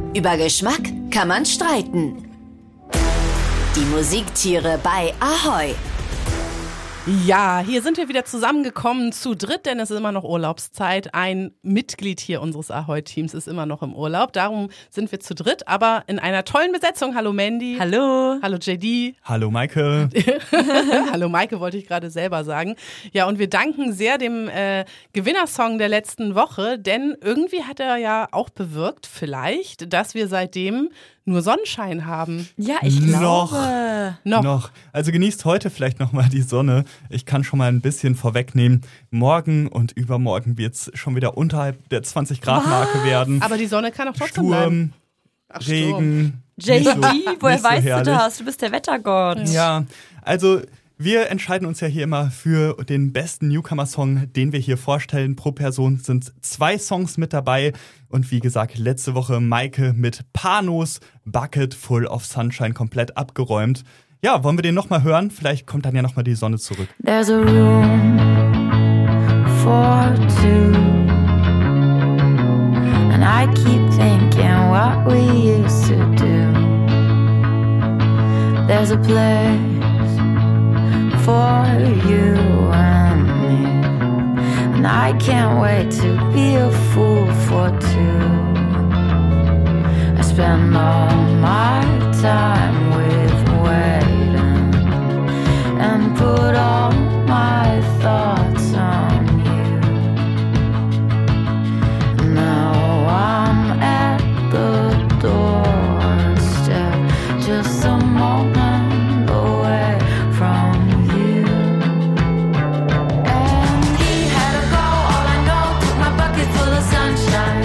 Über Geschmack kann man streiten. Die Musiktiere bei Ahoi. Ja, hier sind wir wieder zusammengekommen zu dritt, denn es ist immer noch Urlaubszeit. Ein Mitglied hier unseres Ahoi-Teams ist immer noch im Urlaub. Darum sind wir zu dritt, aber in einer tollen Besetzung. Hallo Mandy. Hallo. Hallo JD. Hallo Maike. Hallo Maike, wollte ich gerade selber sagen. Ja, und wir danken sehr dem Gewinnersong der letzten Woche, denn irgendwie hat er ja auch bewirkt, vielleicht, dass wir seitdem nur Sonnenschein haben. Ja, ich glaube. Noch. Also genießt heute vielleicht nochmal die Sonne. Ich kann schon mal ein bisschen vorwegnehmen. Morgen und übermorgen wird es schon wieder unterhalb der 20-Grad-Marke werden. Aber die Sonne kann auch trotzdem bleiben. Ach, Regen. JD, woher weißt herrlich. du das? Du bist der Wettergott. Ja, also wir entscheiden uns ja hier immer für den besten Newcomer-Song, den wir hier vorstellen. Pro Person sind 2 Songs mit dabei. Und wie gesagt, letzte Woche Maike mit Panos Bucket Full of Sunshine komplett abgeräumt. Ja, wollen wir den nochmal hören? Vielleicht kommt dann ja nochmal die Sonne zurück. There's a room for two, and I keep thinking what we used to do. There's a place for you and me, and I can't wait to be a fool for two. I spend all my time with waiting and put all my thoughts on you. Now I'm at the doorstep, just a moment away from you. And he had to go, all I know, took my bucket full of sunshine.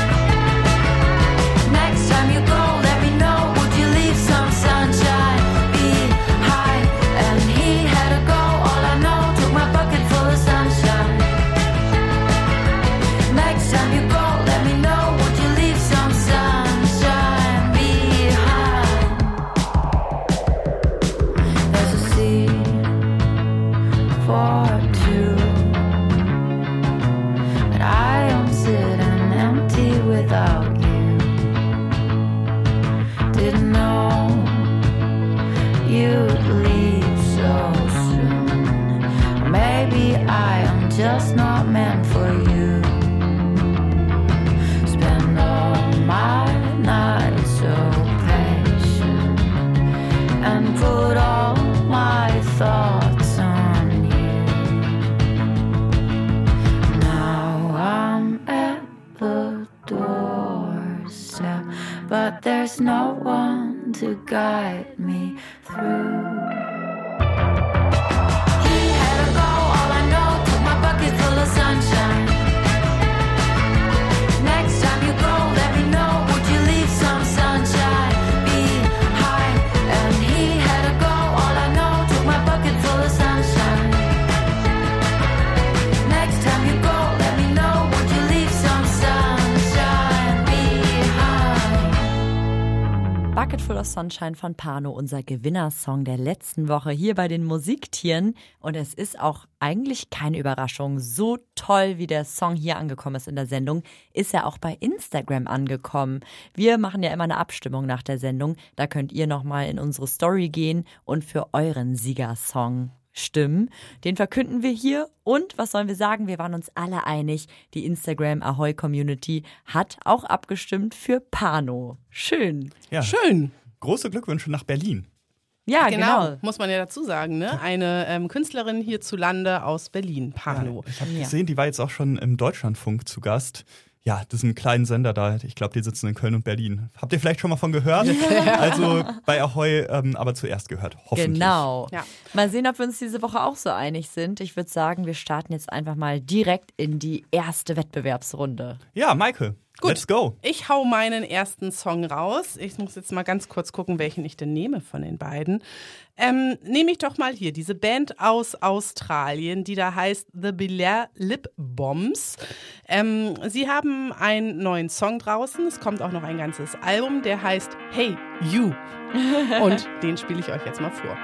Next time you go, let me know, would you leave some sunshine behind? And he had to go, all I know, took my bucket full of sunshine. Next time you go, let me know, would you leave some sunshine behind? There's a seat for two, but I am sitting empty without you. Didn't know you'd leave so soon. Maybe I am just not meant for you. Spend all my nights so patient and put all my thoughts on you. Now I'm at the doorstep, but there's no one to guide me through. He had to go, all I know, took my bucket full of sunshine. Next time you go, let me know, would you leave some sunshine behind? And he had to go, all I know, took my bucket full of sunshine. Next time you go, let me know, would you leave some sunshine behind? Bucket Full of Sunshine von Pano, unser Gewinnersong der letzten Woche hier bei den Musiktieren. Und es ist auch eigentlich keine Überraschung. So toll, wie der Song hier angekommen ist in der Sendung, ist er auch bei Instagram angekommen. Wir machen ja immer eine Abstimmung nach der Sendung. Da könnt ihr nochmal in unsere Story gehen und für euren Siegersong stimmen. Den verkünden wir hier. Und was sollen wir sagen? Wir waren uns alle einig. Die Instagram Ahoi Community hat auch abgestimmt für Pano. Schön. Ja. Schön. Große Glückwünsche nach Berlin. Ja, genau. Muss man ja dazu sagen, ne? Eine Künstlerin hierzulande aus Berlin, Pano. Ja, ich habe gesehen, die war jetzt auch schon im Deutschlandfunk zu Gast. Ja, das ist ein kleiner Sender da. Ich glaube, die sitzen in Köln und Berlin. Habt ihr vielleicht schon mal von gehört? Also bei Ahoi, aber zuerst gehört, hoffentlich. Genau. Ja. Mal sehen, ob wir uns diese Woche auch so einig sind. Ich würde sagen, wir starten jetzt einfach mal direkt in die erste Wettbewerbsrunde. Ja, Maike, Gut. let's go. Ich hau meinen ersten Song raus. Ich muss jetzt mal ganz kurz gucken, welchen ich denn nehme von den beiden. Nehme ich doch mal hier diese Band aus Australien, die da heißt The Belair Lip Bombs. Sie haben einen neuen Song draußen. Es kommt auch noch ein ganzes Album, der heißt Hey You. Und den spiele ich euch jetzt mal vor.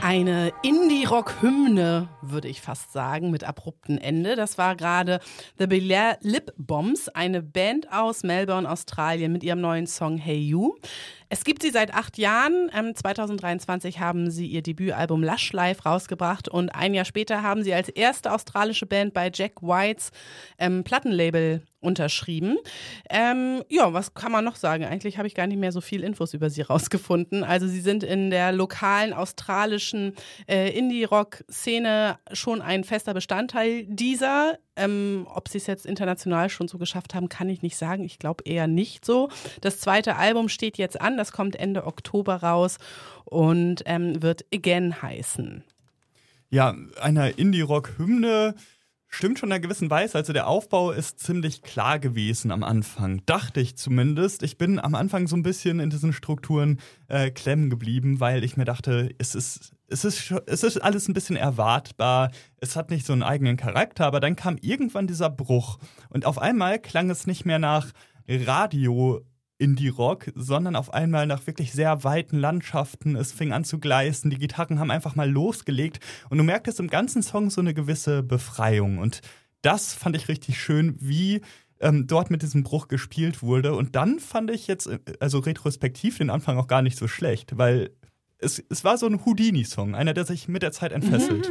Eine Indie-Rock-Hymne, würde ich fast sagen, mit abruptem Ende. Das war gerade The Belair Lip Bombs, eine Band aus Melbourne, Australien, mit ihrem neuen Song Hey You. Es gibt sie seit 8 Jahren. 2023 haben sie ihr Debütalbum Lush Life rausgebracht und ein Jahr später haben sie als erste australische Band bei Jack Whites Plattenlabel unterschrieben. Ja, was kann man noch sagen? Eigentlich habe ich gar nicht mehr so viel Infos über sie rausgefunden. Also sie sind in der lokalen australischen Indie-Rock-Szene schon ein fester Bestandteil dieser. Ob sie es jetzt international schon so geschafft haben, kann ich nicht sagen. Ich glaube eher nicht so. Das zweite Album steht jetzt an. Das kommt Ende Oktober raus und wird Again heißen. Ja, eine Indie-Rock-Hymne stimmt schon in einer gewissen Weise. Also der Aufbau ist ziemlich klar gewesen am Anfang. Dachte ich zumindest. Ich bin am Anfang so ein bisschen in diesen Strukturen klemmen geblieben, weil ich mir dachte, es ist alles ein bisschen erwartbar. Es hat nicht so einen eigenen Charakter, aber dann kam irgendwann dieser Bruch. Und auf einmal klang es nicht mehr nach Radio Indie-Rock, sondern auf einmal nach wirklich sehr weiten Landschaften. Es fing an zu gleisen, die Gitarren haben einfach mal losgelegt und du merktest im ganzen Song so eine gewisse Befreiung. Und das fand ich richtig schön, wie dort mit diesem Bruch gespielt wurde. Und dann fand ich jetzt, also retrospektiv, den Anfang auch gar nicht so schlecht, weil es war so ein Houdini-Song, einer, der sich mit der Zeit entfesselt.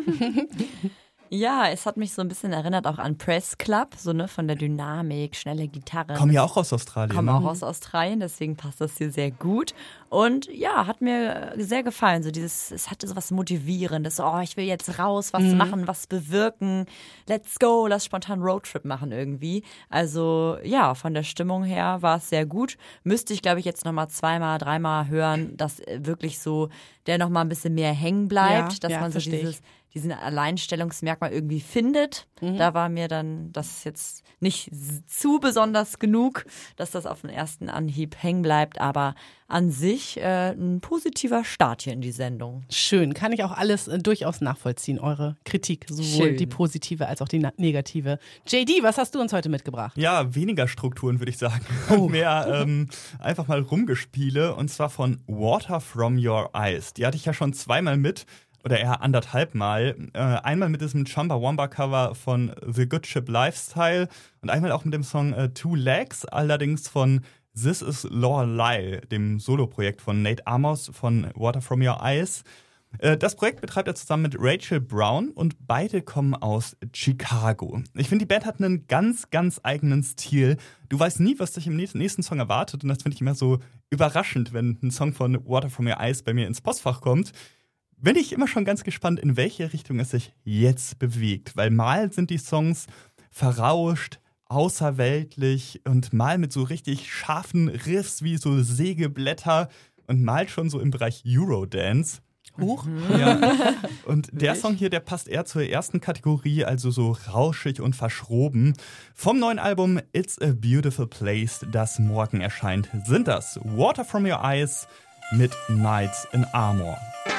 Ja, es hat mich so ein bisschen erinnert auch an Press Club, so ne, von der Dynamik, schnelle Gitarre. Kommen ja auch aus Australien. Kommen auch aus Australien, deswegen passt das hier sehr gut. Und ja, hat mir sehr gefallen. So es hatte so was Motivierendes. Oh, ich will jetzt raus, was machen, was bewirken. Let's go, lass spontan Roadtrip machen irgendwie. Also ja, von der Stimmung her war es sehr gut. Müsste ich, glaube ich, jetzt nochmal 2-mal, 3-mal hören, dass wirklich so der nochmal ein bisschen mehr hängen bleibt. Dass man so diesen Alleinstellungsmerkmal irgendwie findet. Da war mir dann das jetzt nicht zu besonders genug, dass das auf den ersten Anhieb hängen bleibt, aber an sich ein positiver Start hier in die Sendung. Schön, kann ich auch alles durchaus nachvollziehen, eure Kritik, sowohl die positive als auch die negative. JD, was hast du uns heute mitgebracht? Ja, weniger Strukturen, würde ich sagen. Mehr einfach mal Rumgespiele, und zwar von Water From Your Eyes. Die hatte ich ja schon 2-mal mit. Oder eher 1,5 Mal. Einmal mit diesem Chumbawamba-Cover von The Good Ship Lifestyle und einmal auch mit dem Song Two Legs, allerdings von This Is Lorelei, dem Soloprojekt von Nate Amos von Water From Your Eyes. Das Projekt betreibt er zusammen mit Rachel Brown und beide kommen aus Chicago. Ich finde, die Band hat einen ganz, ganz eigenen Stil. Du weißt nie, was dich im nächsten Song erwartet, und das finde ich immer so überraschend, wenn ein Song von Water From Your Eyes bei mir ins Postfach kommt. Bin ich immer schon ganz gespannt, in welche Richtung es sich jetzt bewegt. Weil mal sind die Songs verrauscht, außerweltlich und mal mit so richtig scharfen Riffs wie so Sägeblätter und mal schon so im Bereich Eurodance. Huch. Ja. Und der Song hier, der passt eher zur ersten Kategorie, also so rauschig und verschroben. Vom neuen Album It's a Beautiful Place, das morgen erscheint, sind das Water From Your Eyes mit Knights in Armor.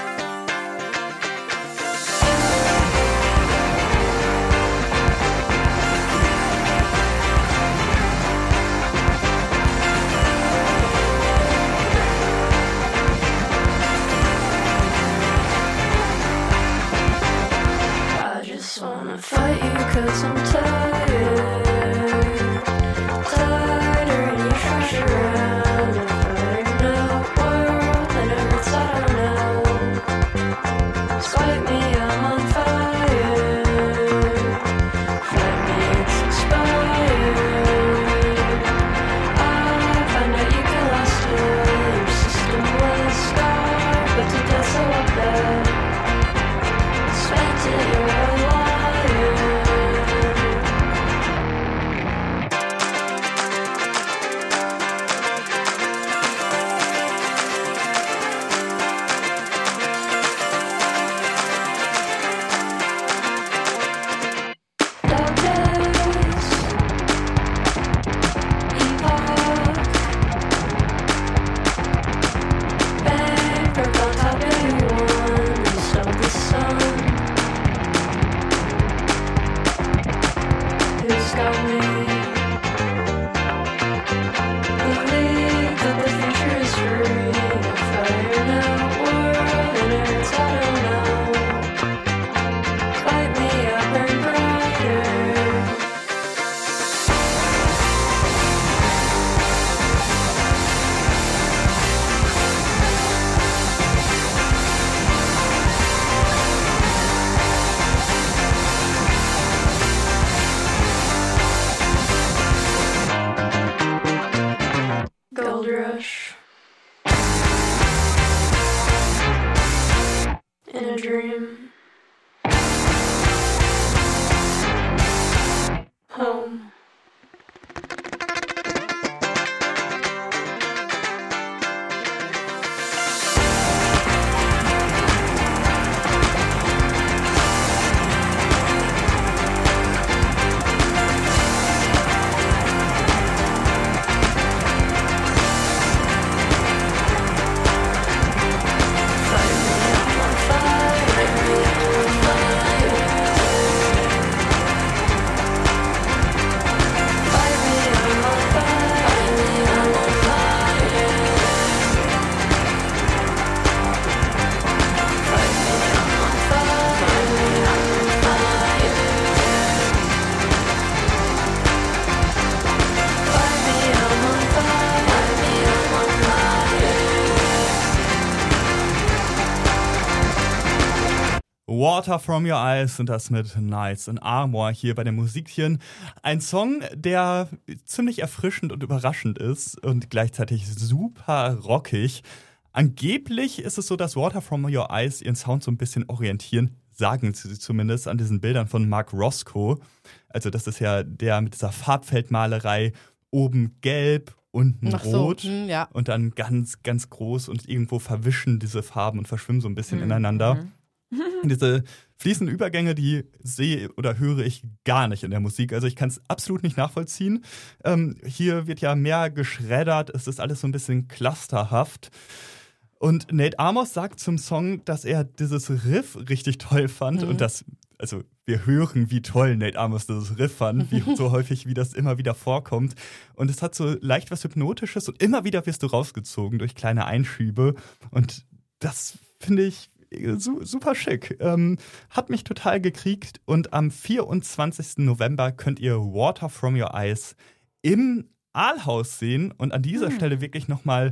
Fight you 'cause I'm tired. Tighter and you trash around. A fire now, world that never thought I know. Spite me, I'm on fire. Fight me, it's expired. I find out you can last it. Your system was scarred, but to death so up there. Spent it, you're alive. dream. Home. Water from Your Eyes und das mit Knights in Armor hier bei den Musiktieren. Ein Song, der ziemlich erfrischend und überraschend ist und gleichzeitig super rockig. Angeblich ist es so, dass Water from Your Eyes ihren Sound so ein bisschen orientieren, sagen sie zumindest an diesen Bildern von Mark Roscoe. Also das ist ja der mit dieser Farbfeldmalerei, oben gelb, unten rot ja. und dann ganz, ganz groß und irgendwo verwischen diese Farben und verschwimmen so ein bisschen ineinander. Diese fließenden Übergänge, die sehe oder höre ich gar nicht in der Musik. Also ich kann es absolut nicht nachvollziehen. Hier wird ja mehr geschreddert, es ist alles so ein bisschen clusterhaft. Und Nate Amos sagt zum Song, dass er dieses Riff richtig toll fand und also wir hören, wie toll Nate Amos dieses Riff fand, wie so häufig, wie das immer wieder vorkommt. Und es hat so leicht was Hypnotisches und immer wieder wirst du rausgezogen durch kleine Einschübe. Und das finde ich super schick. Hat mich total gekriegt. Und am 24. November könnt ihr Water from Your Eyes im Aalhaus sehen. Und an dieser Stelle wirklich nochmal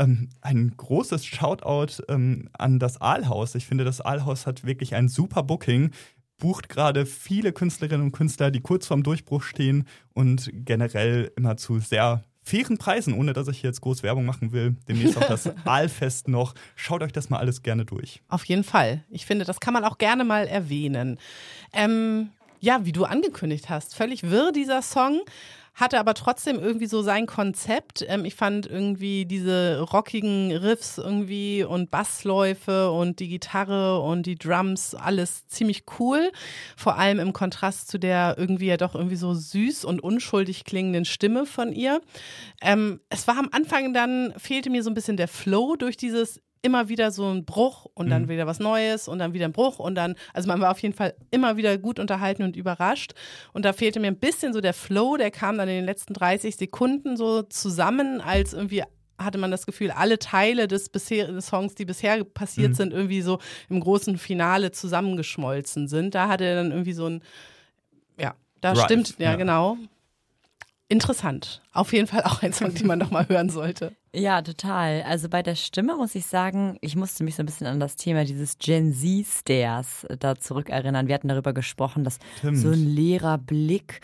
ein großes Shoutout an das Aalhaus. Ich finde, das Aalhaus hat wirklich ein super Booking. Bucht gerade viele Künstlerinnen und Künstler, die kurz vorm Durchbruch stehen und generell immer zu sehr fairen Preisen, ohne dass ich jetzt groß Werbung machen will. Demnächst auch das Aalfest noch. Schaut euch das mal alles gerne durch. Auf jeden Fall. Ich finde, das kann man auch gerne mal erwähnen. Ja, wie du angekündigt hast, völlig wirr dieser Song, hatte aber trotzdem irgendwie so sein Konzept. Ich fand irgendwie diese rockigen Riffs irgendwie und Bassläufe und die Gitarre und die Drums alles ziemlich cool. Vor allem im Kontrast zu der irgendwie ja doch irgendwie so süß und unschuldig klingenden Stimme von ihr. Es war am Anfang dann, fehlte mir so ein bisschen der Flow durch dieses immer wieder so ein Bruch und dann wieder was Neues und dann wieder ein Bruch und dann, also man war auf jeden Fall immer wieder gut unterhalten und überrascht und da fehlte mir ein bisschen so der Flow, der kam dann in den letzten 30 Sekunden so zusammen, als irgendwie hatte man das Gefühl, alle Teile des Songs, die bisher passiert sind, irgendwie so im großen Finale zusammengeschmolzen sind. Da hatte er dann irgendwie so ein, ja, da Drive, stimmt, ja genau. Interessant. Auf jeden Fall auch ein Song, den man noch mal hören sollte. Ja, total. Also bei der Stimme muss ich sagen, ich musste mich so ein bisschen an das Thema dieses Gen Z-Stares da zurückerinnern. Wir hatten darüber gesprochen, dass so ein leerer Blick,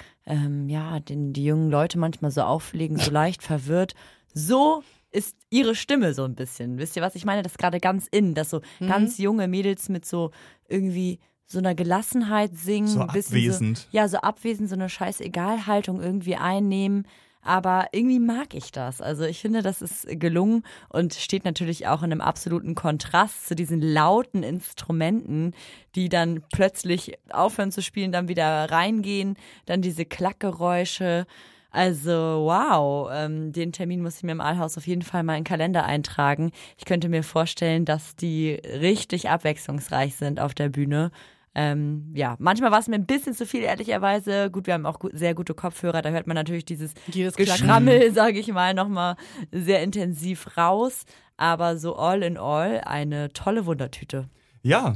den die jungen Leute manchmal so auflegen, so leicht verwirrt. So ist ihre Stimme so ein bisschen. Wisst ihr, was ich meine? Das ist gerade ganz dass so ganz junge Mädels mit so irgendwie so einer Gelassenheit singen. So ein bisschen abwesend. So abwesend, so eine Scheißegal-Haltung irgendwie einnehmen. Aber irgendwie mag ich das. Also ich finde, das ist gelungen und steht natürlich auch in einem absoluten Kontrast zu diesen lauten Instrumenten, die dann plötzlich aufhören zu spielen, dann wieder reingehen, dann diese Klackgeräusche. Also wow, den Termin muss ich mir im Aalhaus auf jeden Fall mal in den Kalender eintragen. Ich könnte mir vorstellen, dass die richtig abwechslungsreich sind auf der Bühne. Manchmal war es mir ein bisschen zu viel, ehrlicherweise. Gut, wir haben auch sehr gute Kopfhörer, da hört man natürlich dieses Geschrammel, sage ich mal, nochmal sehr intensiv raus. Aber so all in all eine tolle Wundertüte. Ja,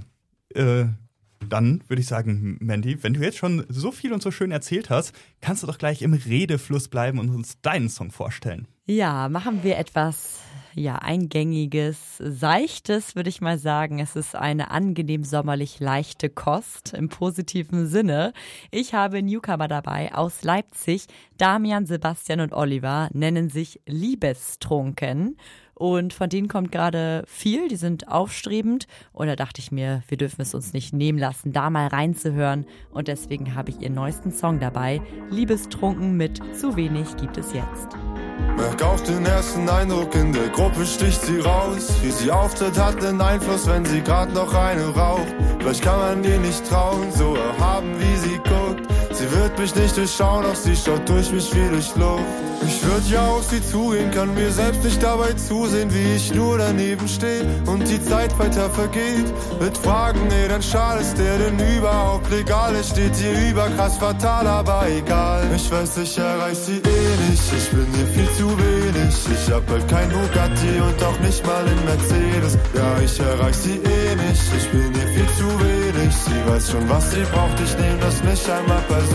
dann würde ich sagen, Mandy, wenn du jetzt schon so viel und so schön erzählt hast, kannst du doch gleich im Redefluss bleiben und uns deinen Song vorstellen. Ja, machen wir etwas Eingängiges, Seichtes, würde ich mal sagen. Es ist eine angenehm sommerlich leichte Kost im positiven Sinne. Ich habe Newcomer dabei aus Leipzig. Damian, Sebastian und Oliver nennen sich Liebestrunken. Und von denen kommt gerade viel, die sind aufstrebend. Und da dachte ich mir, wir dürfen es uns nicht nehmen lassen, da mal reinzuhören. Und deswegen habe ich ihren neuesten Song dabei, Liebestrunken mit Zu wenig gibt es jetzt. Merk auch den ersten Eindruck, in der Gruppe sticht sie raus. Wie sie auftritt, hat einen Einfluss, wenn sie grad noch eine raucht. Vielleicht kann man ihr nicht trauen, so erhaben wie sie guckt. Sie wird mich nicht durchschauen, doch sie schaut durch mich wie durch Luft. Ich würd ja auf sie zugehen, kann mir selbst nicht dabei zusehen, wie ich nur daneben stehe und die Zeit weiter vergeht. Mit Fragen, nee, dann schade ist der denn überhaupt legal. Es steht hier über, krass fatal, aber egal. Ich weiß, ich erreich sie eh nicht, ich bin hier viel zu wenig. Ich hab halt kein Bugatti und auch nicht mal einen Mercedes. Ja, ich erreich sie eh nicht, ich bin hier viel zu wenig. Sie weiß schon, was sie braucht, ich nehm das nicht einmal persönlich.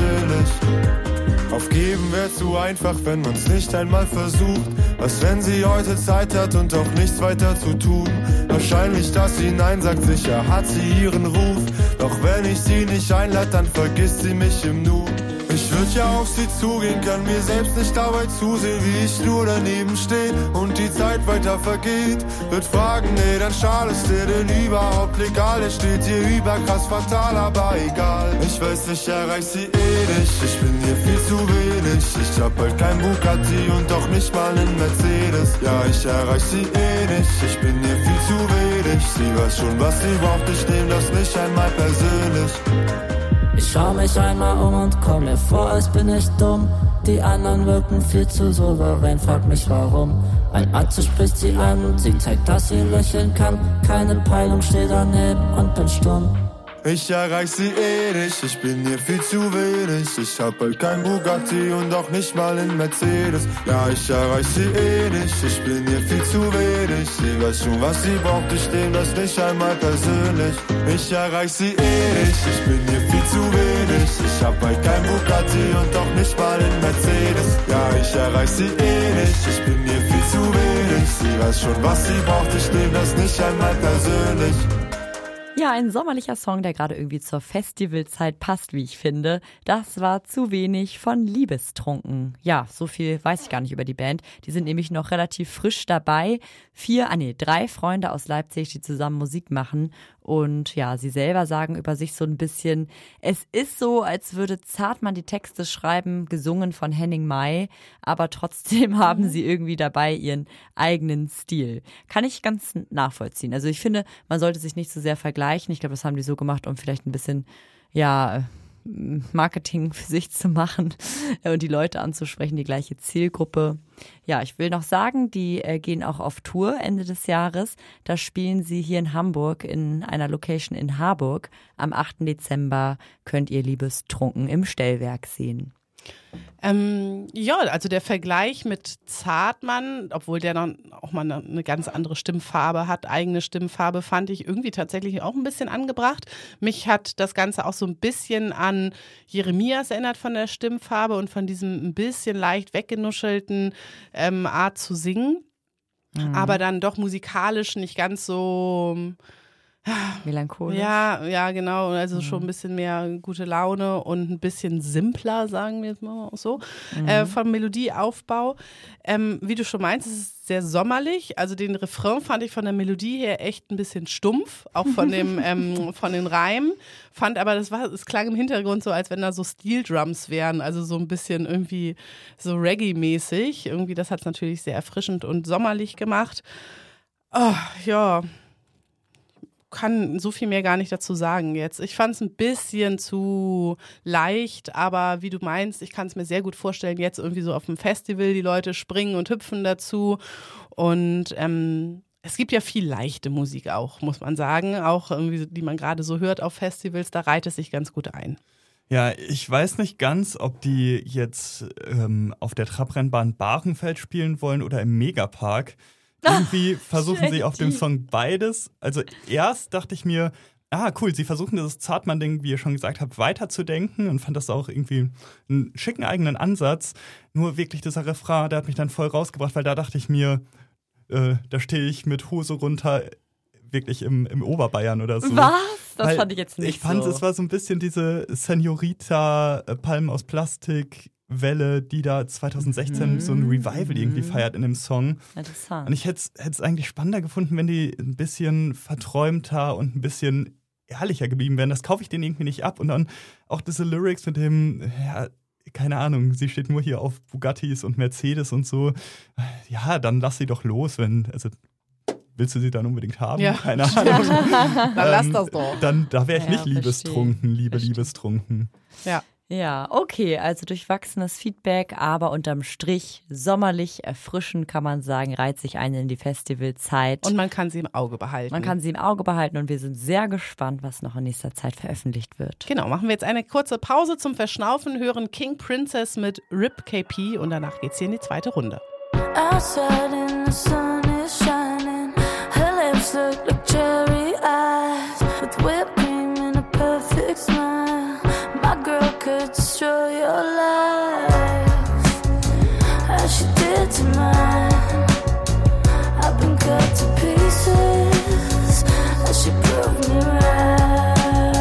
Aufgeben wäre zu einfach, wenn man's nicht einmal versucht. Was, wenn sie heute Zeit hat und auch nichts weiter zu tun? Wahrscheinlich, dass sie Nein sagt, sicher hat sie ihren Ruf. Doch wenn ich sie nicht einlade, dann vergisst sie mich im Nu. Ich würd ja auf sie zugehen, kann mir selbst nicht dabei zusehen, wie ich nur daneben steh und die Zeit weiter vergeht. Würd fragen, nee, dann schade ist der denn überhaupt legal. Der steht hier über, krass fatal, aber egal. Ich weiß, ich erreich sie eh nicht, ich bin hier viel zu wenig. Ich hab halt kein Bugatti und auch nicht mal einen Mercedes. Ja, ich erreich sie eh nicht, ich bin hier viel zu wenig. Sie weiß schon, was sie braucht, ich nehm das nicht einmal persönlich. Ich schau mich einmal um und komm mir vor, als bin ich dumm. Die anderen wirken viel zu souverän, frag mich warum. Ein Arzt spricht sie an, sie zeigt, dass sie lächeln kann. Keine Peilung, steh daneben und bin stumm. Ich erreich sie eh nicht, ich bin hier viel zu wenig. Ich hab halt kein Bugatti und auch nicht mal einen Mercedes. Ja, ich erreich sie eh nicht, ich bin hier viel zu wenig. Sie weiß schon, was sie braucht, ich nehm das nicht einmal persönlich. Ich erreich sie eh nicht, ich bin hier viel zu wenig. Ich hab halt kein Bugatti und auch nicht mal einen Mercedes. Ja, ich erreich sie eh nicht, ich bin hier viel zu wenig. Sie weiß schon, was sie braucht, ich nehm das nicht einmal persönlich. Ja, ein sommerlicher Song, der gerade irgendwie zur Festivalzeit passt, wie ich finde. Das war Zu wenig von Liebestrunken. Ja, so viel weiß ich gar nicht über die Band. Die sind nämlich noch relativ frisch dabei. 3 Freunde aus Leipzig, die zusammen Musik machen. Und ja, sie selber sagen über sich so ein bisschen, es ist so, als würde Zartmann die Texte schreiben, gesungen von Henning May, aber trotzdem haben sie irgendwie dabei ihren eigenen Stil. Kann ich ganz nachvollziehen. Also ich finde, man sollte sich nicht so sehr vergleichen. Ich glaube, das haben die so gemacht, um vielleicht ein bisschen, ja, Marketing für sich zu machen und die Leute anzusprechen, die gleiche Zielgruppe. Ja, ich will noch sagen, die gehen auch auf Tour Ende des Jahres. Da spielen sie hier in Hamburg in einer Location in Harburg. Am 8. Dezember könnt ihr Liebestrunken im Stellwerk sehen. Ja, also der Vergleich mit Zartmann, obwohl der dann auch mal eine ganz andere Stimmfarbe hat, eigene Stimmfarbe, fand ich irgendwie tatsächlich auch ein bisschen angebracht. Mich hat das Ganze auch so ein bisschen an Jeremias erinnert von der Stimmfarbe und von diesem ein bisschen leicht weggenuschelten Art zu singen, aber dann doch musikalisch nicht ganz so Melancholisch. Ja, genau. Also schon ein bisschen mehr gute Laune und ein bisschen simpler, sagen wir jetzt mal auch so, vom Melodieaufbau. Wie du schon meinst, es ist sehr sommerlich. Also den Refrain fand ich von der Melodie her echt ein bisschen stumpf, auch von dem von den Reimen. Fand aber, es klang im Hintergrund so, als wenn da so Steel Drums wären, also so ein bisschen irgendwie so Reggae-mäßig. Irgendwie, das hat es natürlich sehr erfrischend und sommerlich gemacht. Oh, ja. Kann so viel mehr gar nicht dazu sagen jetzt. Ich fand es ein bisschen zu leicht, aber wie du meinst, ich kann es mir sehr gut vorstellen, jetzt irgendwie so auf dem Festival, die Leute springen und hüpfen dazu und es gibt ja viel leichte Musik auch, muss man sagen, auch irgendwie, die man gerade so hört auf Festivals, da reiht es sich ganz gut ein. Ja, ich weiß nicht ganz, ob die jetzt auf der Trabrennbahn Bahrenfeld spielen wollen oder im Megapark. Irgendwie versuchen sie auf dem Song beides. Also erst dachte ich mir, cool, sie versuchen dieses Zartmann-Ding, wie ihr schon gesagt habt, weiterzudenken und fand das auch irgendwie einen schicken eigenen Ansatz. Nur wirklich dieser Refrain, der hat mich dann voll rausgebracht, weil da dachte ich mir, da stehe ich mit Hose runter wirklich im Oberbayern oder so. Was? Das fand ich jetzt nicht Ich fand, es war so ein bisschen diese Senorita Palmen aus Plastik Welle, die da 2016 so ein Revival irgendwie feiert in dem Song. Interessant. Und ich hätte es eigentlich spannender gefunden, wenn die ein bisschen verträumter und ein bisschen ehrlicher geblieben wären. Das kaufe ich denen irgendwie nicht ab. Und dann auch diese Lyrics mit dem, ja, keine Ahnung, sie steht nur hier auf Bugattis und Mercedes und so. Ja, dann lass sie doch los, also willst du sie dann unbedingt haben? Ja. Keine Ahnung. Dann lass das doch. Da wäre ich Ja, nicht liebestrunken, liebestrunken. Ja. Ja, okay, also durchwachsenes Feedback, aber unterm Strich sommerlich, erfrischend kann man sagen, reiht sich ein in die Festivalzeit. Und man kann sie im Auge behalten. Man kann sie im Auge behalten und wir sind sehr gespannt, was noch in nächster Zeit veröffentlicht wird. Genau, machen wir jetzt eine kurze Pause zum Verschnaufen, hören King Princess mit Rip KP und danach geht's hier in die zweite Runde. Outside and the sun is shining. Her lips look like cherry eyes with whipped cream and a perfect smile. My girl could destroy your life as she did to mine. I've been cut to pieces as she proved me right.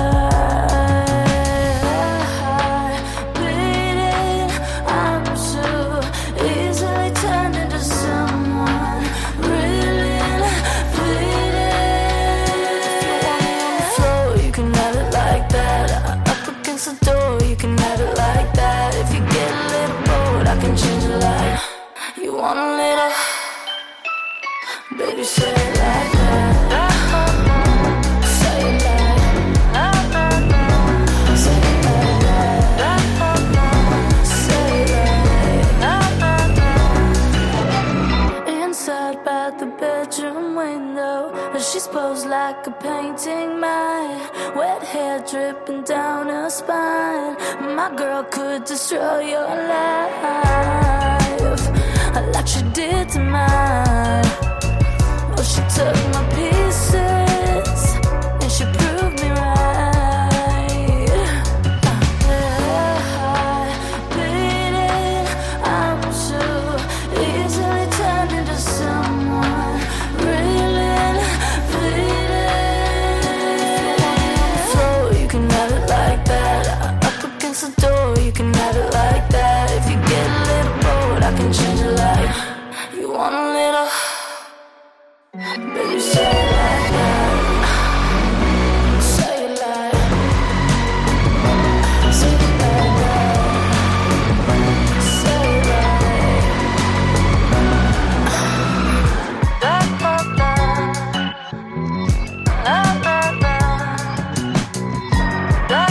Bleeding, I'm so easily turned into someone really bleeding. If you want me on the floor, you can have it like that. Against the door, you can have it like that. If you get a little bold, I can change your life. You want a little, baby, say it like that. Say it like that. Say it like that. Say it like that. Inside by the bedroom window, she's posed like a painting. My wet hair dripping down her spine. My girl could destroy your life like she did to mine. Oh, she took my pieces and she proved me right. Bleeding, I'm so easily turned into someone really bleeding. So you can have it like that. Up against the door, you can have it like that. If you get a little bold, I can change your life. You want a little, baby, say it like that. Say it like, say it like that. Say it like, da da da, la la la, da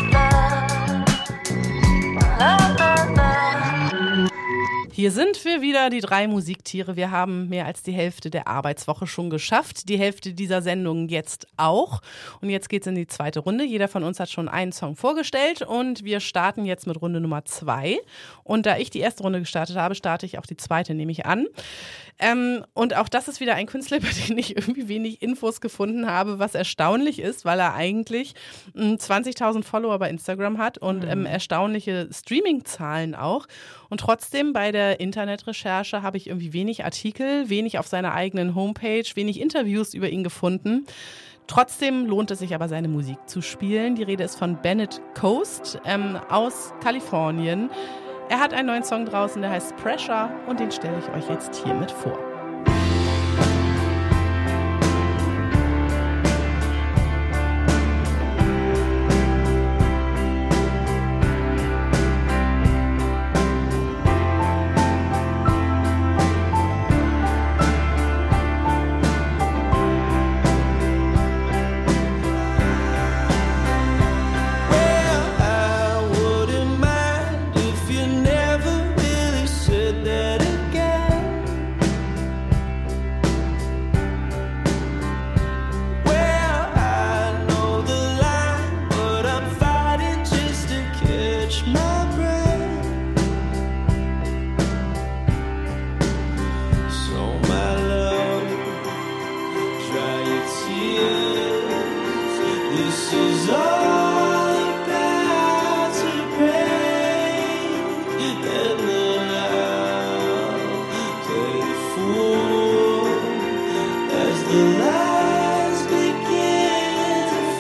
da da, la la la. Hier sind wir wieder, die drei Musiktiere. Wir haben mehr als die Hälfte der Arbeitswoche schon geschafft. Die Hälfte dieser Sendung jetzt auch. Und jetzt geht's in die zweite Runde. Jeder von uns hat schon einen Song vorgestellt und wir starten jetzt mit Runde Nummer 2. Und da ich die erste Runde gestartet habe, starte ich auch die zweite, nehme ich an. Und auch das ist wieder ein Künstler, über den ich irgendwie wenig Infos gefunden habe, was erstaunlich ist, weil er eigentlich 20.000 Follower bei Instagram hat und erstaunliche Streaming-Zahlen auch. Und trotzdem bei der Internetrecherche habe ich irgendwie wenig Artikel, wenig auf seiner eigenen Homepage, wenig Interviews über ihn gefunden. Trotzdem lohnt es sich aber, seine Musik zu spielen. Die Rede ist von Bennett Coast aus Kalifornien. Er hat einen neuen Song draußen, der heißt Pressure und den stelle ich euch jetzt hiermit vor.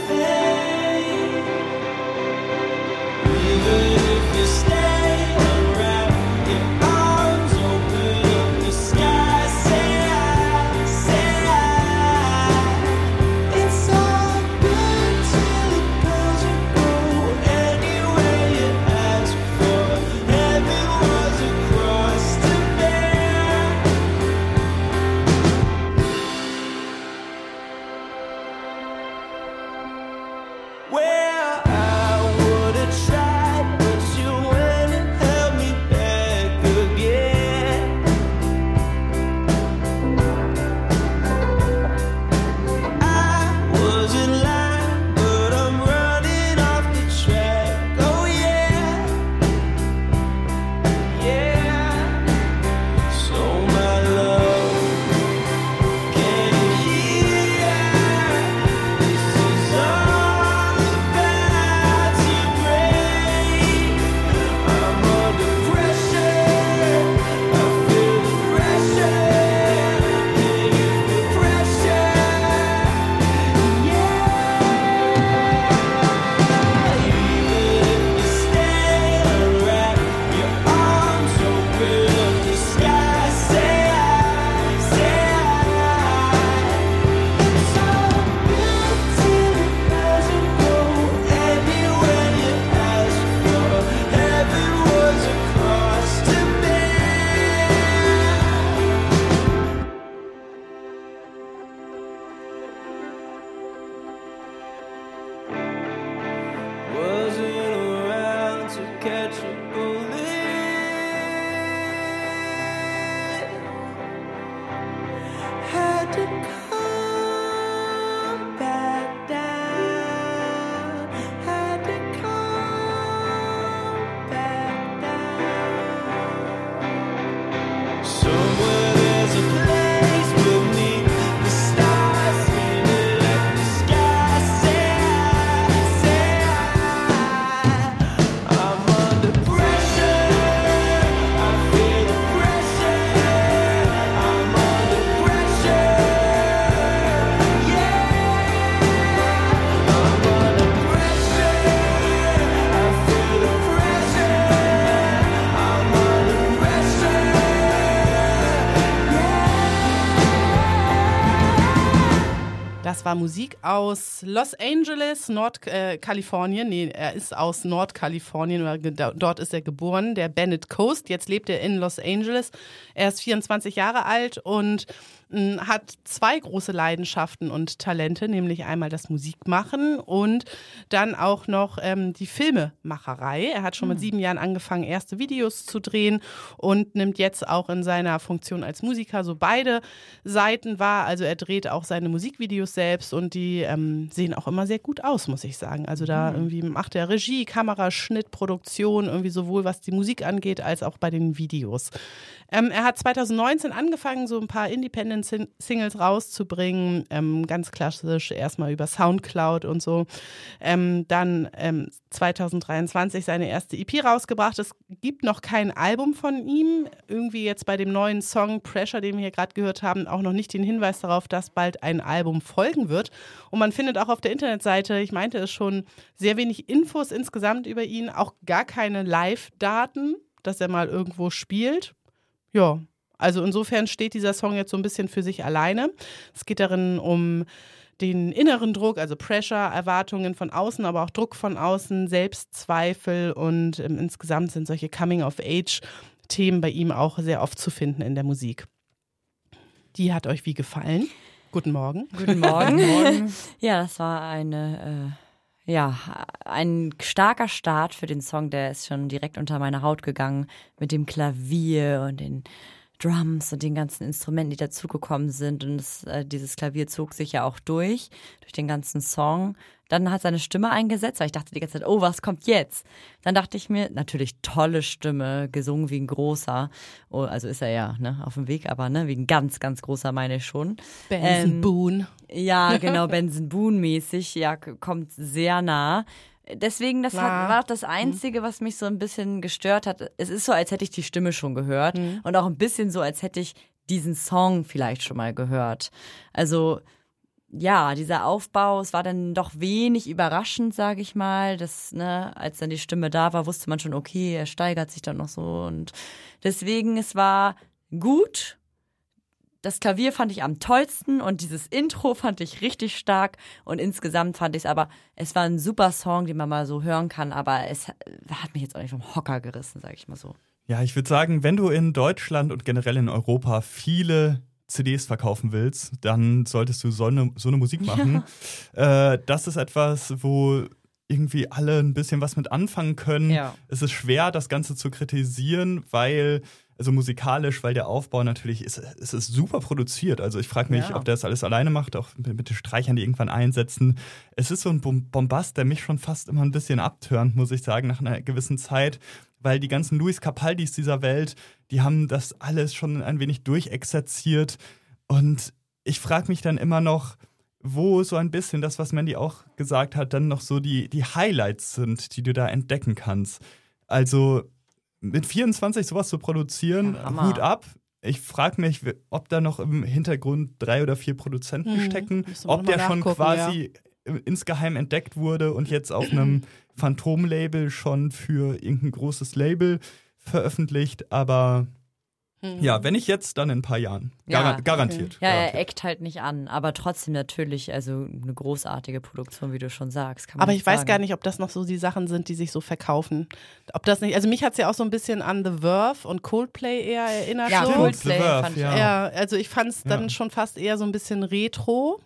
Even if you stay Well, I would have tried, but you went and held me back again. I wasn't lying, but I'm running off the track. Oh yeah, yeah. So my love, can you hear? This is all about to break. I'm under pressure. I feel the pressure. Yeah, you feel pressure. Yeah. Even if you stand right, your arms open, the sky say I, say I. So good till it doesn't go anywhere you ask for. Heaven was across to bear. Wasn't around to catch a bullet. Had to come back down. Had to come back down. Somewhere there's a place beneath the stars, screaming like the sky. Say I. I'm under pressure. I feel the pressure. I'm under pressure. Yeah. I'm under pressure. I feel the pressure. I'm under pressure. Das war Musik aus Los Angeles, Nordkalifornien. Nee, er ist aus Nordkalifornien, oder dort ist er geboren, der Bennett Coast. Jetzt lebt er in Los Angeles. Er ist 24 Jahre alt und hat zwei große Leidenschaften und Talente, nämlich einmal das Musikmachen und dann auch noch die Filmemacherei. Er hat schon mit 7 Jahren angefangen, erste Videos zu drehen und nimmt jetzt auch in seiner Funktion als Musiker so beide Seiten wahr. Also er dreht auch seine Musikvideos selbst und die sehen auch immer sehr gut aus, muss ich sagen. Also da irgendwie macht er Regie, Kamera, Schnitt, Produktion, irgendwie sowohl was die Musik angeht, als auch bei den Videos. Er hat 2019 angefangen, so ein paar Independent-Singles rauszubringen, ganz klassisch erstmal über Soundcloud und so. Dann 2023 seine erste EP rausgebracht. Es gibt noch kein Album von ihm. Irgendwie jetzt bei dem neuen Song Pressure, den wir hier gerade gehört haben, auch noch nicht den Hinweis darauf, dass bald ein Album folgen wird. Und man findet auch auf der Internetseite, ich meinte es schon, sehr wenig Infos insgesamt über ihn, auch gar keine Live-Daten, dass er mal irgendwo spielt. Ja, also insofern steht dieser Song jetzt so ein bisschen für sich alleine. Es geht darin um den inneren Druck, also Pressure, Erwartungen von außen, aber auch Druck von außen, Selbstzweifel und insgesamt sind solche Coming-of-Age-Themen bei ihm auch sehr oft zu finden in der Musik. Die hat euch wie gefallen? Guten Morgen. Guten Morgen. Ja, das war ein starker Start für den Song, der ist schon direkt unter meine Haut gegangen mit dem Klavier und den Drums und den ganzen Instrumenten, die dazugekommen sind. Und dieses Klavier zog sich ja auch durch den ganzen Song. Dann hat seine Stimme eingesetzt, weil ich dachte die ganze Zeit, oh, was kommt jetzt? Dann dachte ich mir, natürlich tolle Stimme, gesungen wie ein großer. Oh, also ist er ja auf dem Weg, aber wie ein ganz, ganz großer meine ich schon. Benson Boone. Ja, genau, Benson Boone-mäßig, ja, kommt sehr nah. Deswegen, war das Einzige, was mich so ein bisschen gestört hat. Es ist so, als hätte ich die Stimme schon gehört und auch ein bisschen so, als hätte ich diesen Song vielleicht schon mal gehört. Also ja, dieser Aufbau, es war dann doch wenig überraschend, sage ich mal. Als dann die Stimme da war, wusste man schon, okay, er steigert sich dann noch so. Und deswegen, es war gut. Das Klavier fand ich am tollsten und dieses Intro fand ich richtig stark. Und insgesamt fand ich es war ein super Song, den man mal so hören kann, aber es hat mich jetzt auch nicht vom Hocker gerissen, sage ich mal so. Ja, ich würde sagen, wenn du in Deutschland und generell in Europa viele CDs verkaufen willst, dann solltest du so eine Musik machen. Das ist etwas, wo irgendwie alle ein bisschen was mit anfangen können. Ja. Es ist schwer, das Ganze zu kritisieren, weil, also musikalisch, weil der Aufbau natürlich es ist super produziert. Also ich frage mich, ob der das alles alleine macht, auch mit den Streichern, die irgendwann einsetzen. Es ist so ein Bombast, der mich schon fast immer ein bisschen abturnt, muss ich sagen, nach einer gewissen Zeit. Weil die ganzen Luis Capaldis dieser Welt, die haben das alles schon ein wenig durchexerziert. Und ich frage mich dann immer noch, wo so ein bisschen das, was Mandy auch gesagt hat, dann noch so die Highlights sind, die du da entdecken kannst. Also mit 24 sowas zu produzieren, Hut ab. Ich frage mich, ob da noch im Hintergrund 3 oder 4 Produzenten stecken, ob der schon quasi insgeheim entdeckt wurde und jetzt auf einem Phantom-Label schon für irgendein großes Label veröffentlicht, aber ja, wenn nicht jetzt, dann in ein paar Jahren. Garantiert. Ja, er eckt halt nicht an, aber trotzdem natürlich, also eine großartige Produktion, wie du schon sagst. Kann man Aber nicht ich weiß sagen. gar nicht, ob das noch so die Sachen sind, die sich so verkaufen. Ob das nicht, also mich hat es ja auch so ein bisschen an The Verve und Coldplay eher erinnert. Ja, so. Coldplay The Verve, fand ich ja. auch. Ja, also ich fand es dann schon fast eher so ein bisschen retro.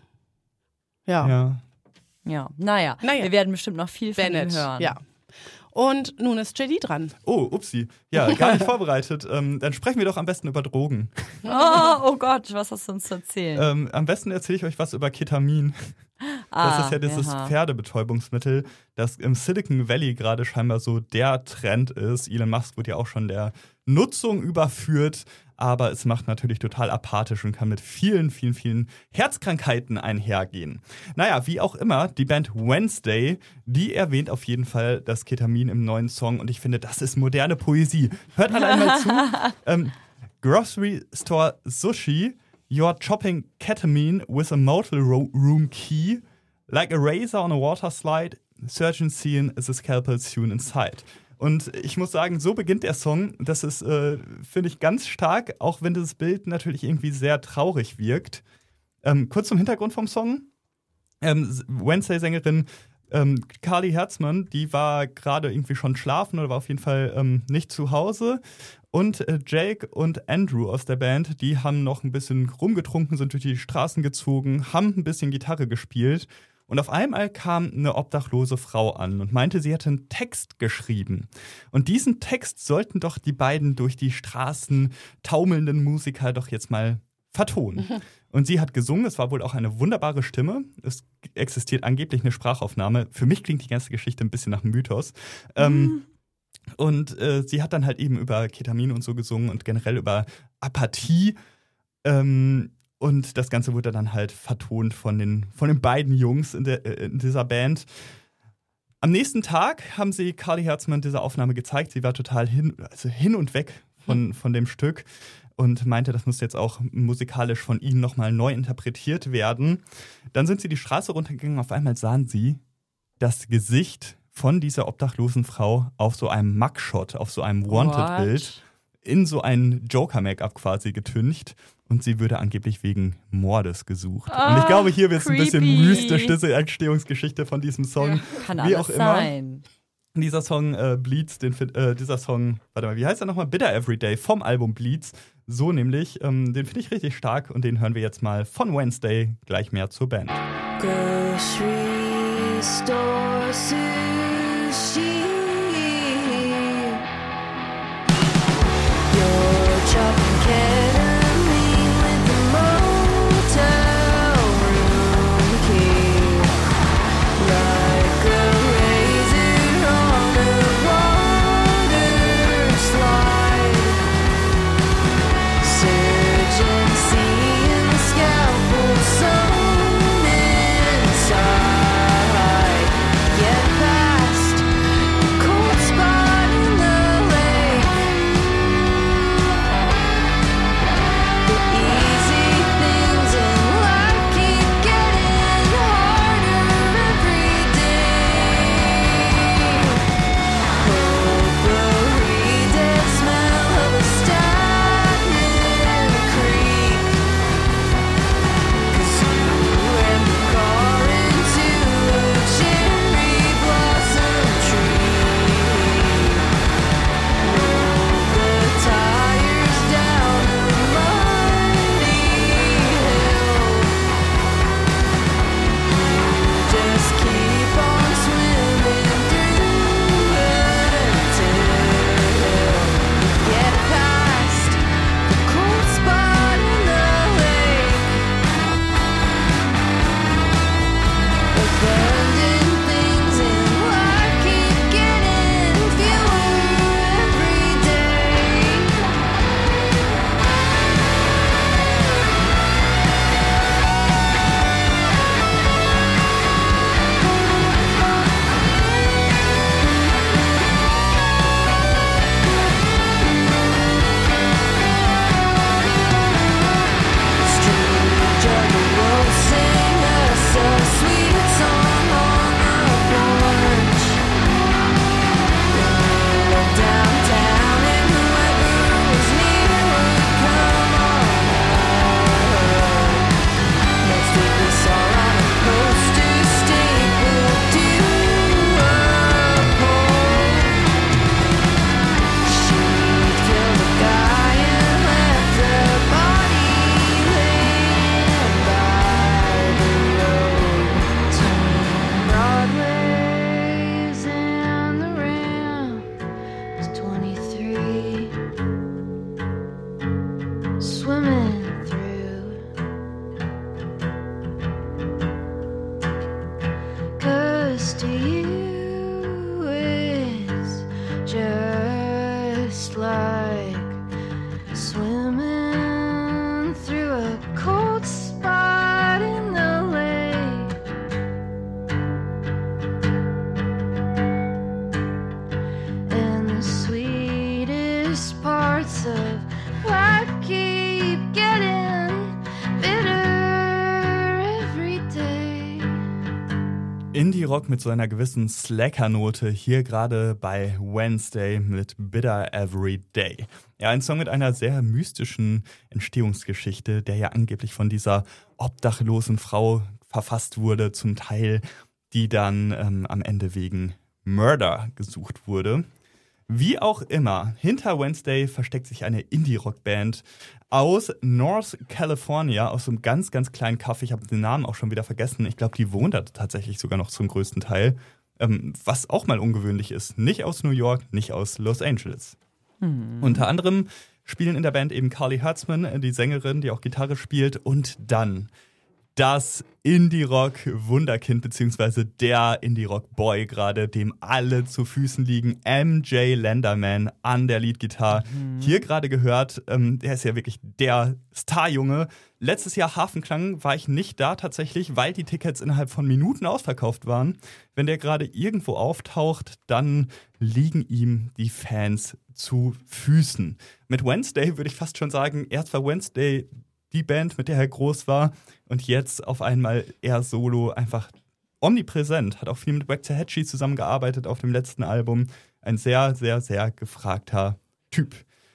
Ja. Ja, naja, wir werden bestimmt noch viel von ihm Bennett, hören. ja. Und nun ist JD dran. Oh, upsi. Ja, gar nicht vorbereitet. Dann sprechen wir doch am besten über Drogen. Oh Gott, was hast du uns zu erzählen? Am besten erzähle ich euch was über Ketamin. Das ist ja dieses Pferdebetäubungsmittel, das im Silicon Valley gerade scheinbar so der Trend ist. Elon Musk wird ja auch schon der Nutzung überführt, aber es macht natürlich total apathisch und kann mit vielen, vielen, vielen Herzkrankheiten einhergehen. Naja, wie auch immer, die Band Wednesday, die erwähnt auf jeden Fall das Ketamin im neuen Song und ich finde, das ist moderne Poesie. Hört mal einmal zu. Grocery Store Sushi, you're chopping ketamine with a motel room key, like a razor on a water slide, surgeon seeing is a scalpel soon inside. Und ich muss sagen, so beginnt der Song. Das ist, finde ich, ganz stark, auch wenn das Bild natürlich irgendwie sehr traurig wirkt. Kurz zum Hintergrund vom Song. Wednesday-Sängerin Carly Herzmann, die war gerade irgendwie schon schlafen oder war auf jeden Fall nicht zu Hause. Und Jake und Andrew aus der Band, die haben noch ein bisschen rumgetrunken, sind durch die Straßen gezogen, haben ein bisschen Gitarre gespielt. Und auf einmal kam eine obdachlose Frau an und meinte, sie hätte einen Text geschrieben. Und diesen Text sollten doch die beiden durch die Straßen taumelnden Musiker doch jetzt mal vertonen. Und sie hat gesungen, es war wohl auch eine wunderbare Stimme. Es existiert angeblich eine Sprachaufnahme. Für mich klingt die ganze Geschichte ein bisschen nach einem Mythos. Und sie hat dann halt eben über Ketamin und so gesungen und generell über Apathie. Und das Ganze wurde dann halt vertont von den beiden Jungs in dieser Band. Am nächsten Tag haben sie Carly Herzmann diese Aufnahme gezeigt. Sie war total hin und weg von dem Stück und meinte, das muss jetzt auch musikalisch von ihnen nochmal neu interpretiert werden. Dann sind sie die Straße runtergegangen. Auf einmal sahen sie das Gesicht von dieser obdachlosen Frau auf so einem Mugshot, auf so einem Wanted-Bild, in so ein Joker-Make-up quasi getüncht. Und sie würde angeblich wegen Mordes gesucht. Und ich glaube, hier wird es ein bisschen mystisch, diese Entstehungsgeschichte von diesem Song. Ja, kann wie alles auch immer. sein. Dieser Song Bleeds, dieser Song, warte mal, wie heißt er nochmal? Bitter Everyday vom Album Bleeds. So nämlich, den finde ich richtig stark und den hören wir jetzt mal von Wednesday. Gleich mehr zur Band. Grocery store sushi. You're chopping ketamine with a motel room key, like a razor on a water slide. Surgeon seeing the scalpel sewn inside. Get past to you is just like swimming through a cold spot in the lake. And the sweetest parts of life keep getting bitter every day. Indie-Rock mit so einer gewissen Slacker-Note hier gerade bei Wednesday mit Bitter Every Day. Ja, ein Song mit einer sehr mystischen Entstehungsgeschichte, der ja angeblich von dieser obdachlosen Frau verfasst wurde, zum Teil, die dann am Ende wegen Murder gesucht wurde. Wie auch immer, hinter Wednesday versteckt sich eine Indie-Rock-Band aus North California, aus so einem ganz, ganz kleinen Kaff. Ich habe den Namen auch schon wieder vergessen. Ich glaube, die wohnt da tatsächlich sogar noch zum größten Teil. Was auch mal ungewöhnlich ist. Nicht aus New York, nicht aus Los Angeles. Unter anderem spielen in der Band eben Carly Hertzman, die Sängerin, die auch Gitarre spielt. Und dann das Indie-Rock-Wunderkind, beziehungsweise der Indie-Rock-Boy gerade, dem alle zu Füßen liegen, MJ Lenderman an der Leadgitarre. Hier gerade gehört, der ist ja wirklich der Starjunge. Letztes Jahr Hafenklang war ich nicht da tatsächlich, weil die Tickets innerhalb von Minuten ausverkauft waren. Wenn der gerade irgendwo auftaucht, dann liegen ihm die Fans zu Füßen. Mit Wednesday würde ich fast schon sagen, erst war Wednesday die Band, mit der er groß war, und jetzt auf einmal er solo einfach omnipräsent. Hat auch viel mit Waxahachie zusammengearbeitet auf dem letzten Album. Ein sehr, sehr, sehr gefragter Typ.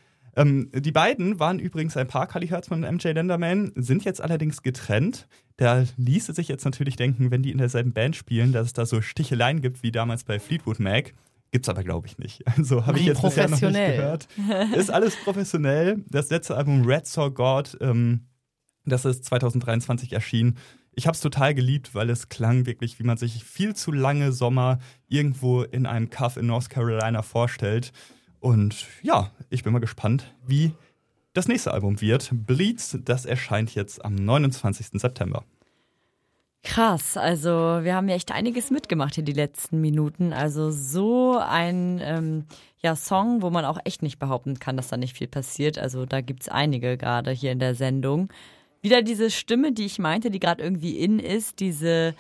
Die beiden waren übrigens ein Paar, Carly Hertzman und MJ Lenderman, sind jetzt allerdings getrennt. Da ließe sich jetzt natürlich denken, wenn die in derselben Band spielen, dass es da so Sticheleien gibt, wie damals bei Fleetwood Mac. Gibt's aber, glaube ich, nicht. Also habe ich jetzt bisher noch nicht gehört. Ist alles professionell. Das letzte Album Red Saw God, das ist 2023 erschienen. Ich habe es total geliebt, weil es klang wirklich, wie man sich viel zu lange Sommer irgendwo in einem Kaff in North Carolina vorstellt. Und ja, ich bin mal gespannt, wie das nächste Album wird. Bleeds, das erscheint jetzt am 29. September. Krass, also wir haben ja echt einiges mitgemacht hier die letzten Minuten. Also so ein Song, wo man auch echt nicht behaupten kann, dass da nicht viel passiert. Also da gibt's einige gerade hier in der Sendung. Wieder diese Stimme, die ich meinte, die gerade irgendwie in ist, diese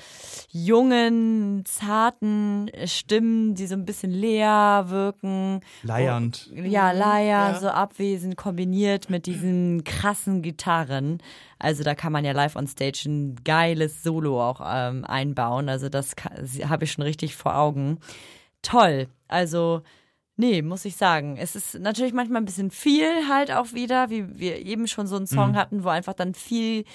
jungen, zarten Stimmen, die so ein bisschen leer wirken. Leiernd. Ja, so abwesend, kombiniert mit diesen krassen Gitarren. Also da kann man ja live on stage ein geiles Solo auch einbauen. Also das habe ich schon richtig vor Augen. Toll, also nee, muss ich sagen. Es ist natürlich manchmal ein bisschen viel halt auch wieder, wie wir eben schon so einen Song hatten, wo einfach dann viel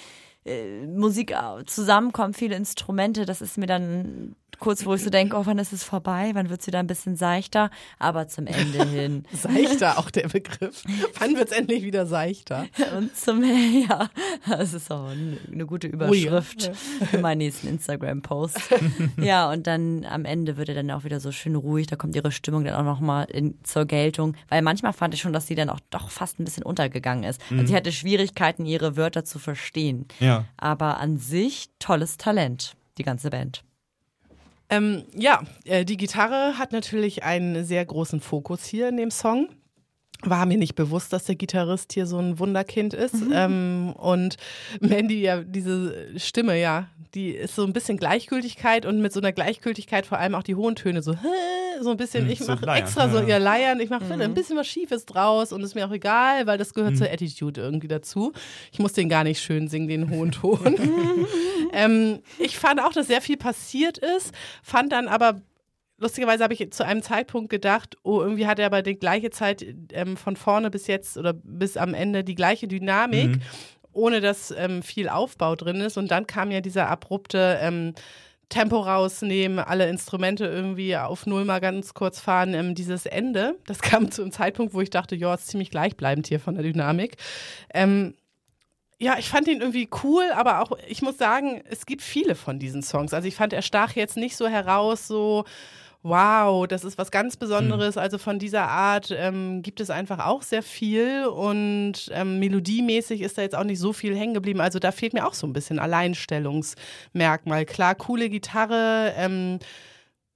Musik zusammenkommt, viele Instrumente. Das ist mir dann kurz, wo ich so denke, oh, wann ist es vorbei? Wann wird es wieder ein bisschen seichter? Aber zum Ende hin. Seichter, auch der Begriff. Wann wird es endlich wieder seichter? Und ja, das ist auch eine gute Überschrift für meinen nächsten Instagram-Post. Ja, und dann am Ende wird er dann auch wieder so schön ruhig. Da kommt ihre Stimmung dann auch nochmal zur Geltung. Weil manchmal fand ich schon, dass sie dann auch doch fast ein bisschen untergegangen ist. Also sie hatte Schwierigkeiten, ihre Wörter zu verstehen. Ja. Aber an sich tolles Talent, die ganze Band. Die Gitarre hat natürlich einen sehr großen Fokus hier in dem Song. War mir nicht bewusst, dass der Gitarrist hier so ein Wunderkind ist. Und Mandy, ja, diese Stimme, ja, die ist so ein bisschen Gleichgültigkeit und mit so einer Gleichgültigkeit vor allem auch die hohen Töne so ein bisschen, ich so mache leiern, extra so ihr Leiern, ich mache ein bisschen was Schiefes draus und ist mir auch egal, weil das gehört zur Attitude irgendwie dazu. Ich muss den gar nicht schön singen, den hohen Ton. Ich fand auch, dass sehr viel passiert ist, fand dann aber lustigerweise habe ich zu einem Zeitpunkt gedacht, oh, irgendwie hat er aber die gleiche Zeit von vorne bis jetzt oder bis am Ende die gleiche Dynamik, ohne dass viel Aufbau drin ist. Und dann kam ja dieser abrupte Tempo rausnehmen, alle Instrumente irgendwie auf Null mal ganz kurz fahren, dieses Ende. Das kam zu einem Zeitpunkt, wo ich dachte, ja, ist ziemlich gleichbleibend hier von der Dynamik. Ja, ich fand ihn irgendwie cool, aber auch, ich muss sagen, es gibt viele von diesen Songs. Also ich fand, er stach jetzt nicht so heraus, so wow, das ist was ganz Besonderes. Also von dieser Art gibt es einfach auch sehr viel und melodiemäßig ist da jetzt auch nicht so viel hängen geblieben. Also da fehlt mir auch so ein bisschen Alleinstellungsmerkmal. Klar, coole Gitarre,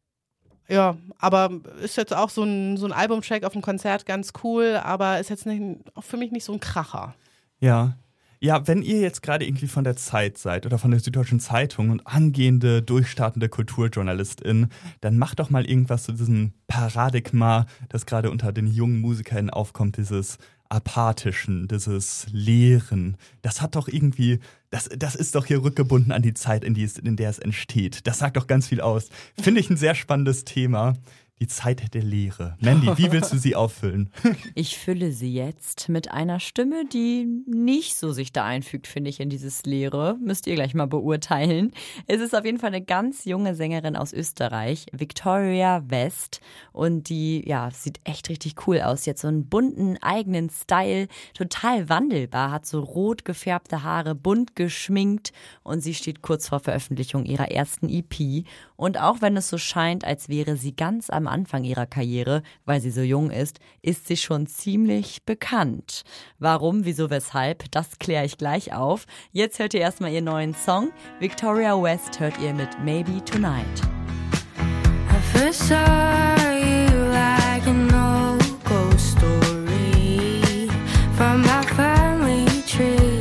Ja, aber ist jetzt auch so ein Albumtrack auf dem Konzert ganz cool, aber ist jetzt auch für mich nicht so ein Kracher. Ja. Ja, wenn ihr jetzt gerade irgendwie von der Zeit seid oder von der Süddeutschen Zeitung und angehende, durchstartende KulturjournalistInnen, dann macht doch mal irgendwas zu diesem Paradigma, das gerade unter den jungen MusikerInnen aufkommt, dieses Apathischen, dieses Leeren. Das hat doch irgendwie, das ist doch hier rückgebunden an die Zeit, in der es entsteht. Das sagt doch ganz viel aus. Finde ich ein sehr spannendes Thema. Die Zeit der Leere. Mandy, wie willst du sie auffüllen? Ich fülle sie jetzt mit einer Stimme, die nicht so sich da einfügt, finde ich, in dieses Leere. Müsst ihr gleich mal beurteilen. Es ist auf jeden Fall eine ganz junge Sängerin aus Österreich, Victoria West. Und die, ja, sieht echt richtig cool aus. Sie hat so einen bunten eigenen Style, total wandelbar, hat so rot gefärbte Haare, bunt geschminkt. Und sie steht kurz vor Veröffentlichung ihrer ersten EP. Und auch wenn es so scheint, als wäre sie ganz am Anfang ihrer Karriere, weil sie so jung ist sie schon ziemlich bekannt. Warum, wieso, weshalb, das kläre ich gleich auf. Jetzt hört ihr erstmal ihren neuen Song. Victoria West hört ihr mit Maybe Tonight. I first saw you like an old ghost story from my family tree